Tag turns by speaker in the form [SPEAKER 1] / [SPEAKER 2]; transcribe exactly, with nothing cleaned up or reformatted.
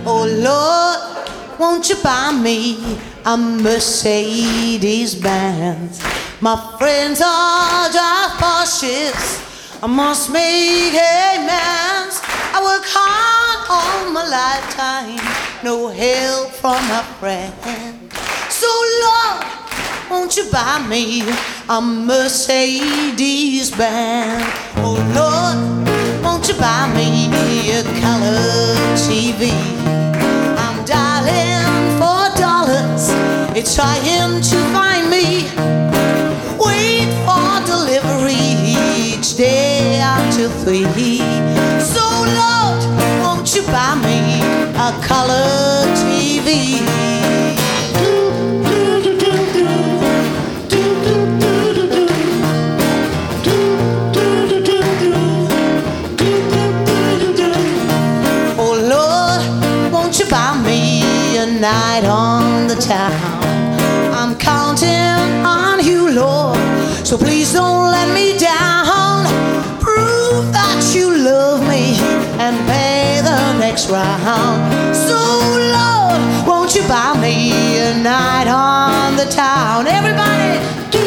[SPEAKER 1] Oh Lord, won't you buy me a Mercedes Benz? My friends all drive Porsches. I must make amends. I work hard all my lifetime, no help from my friend. So Lord, won't you buy me a Mercedes Benz? Oh Lord, won't you buy me a color T V? I'm dialing for dollars, it's trying to find me. Wait for delivery each day after three. So Lord, won't you buy me a color T V? Oh Lord, won't you buy me a night on the town? I'm counting on you, Lord, so please don't let me down. Prove that you love me and pay the next round. So Lord, won't you buy me a night on the town? Everybody!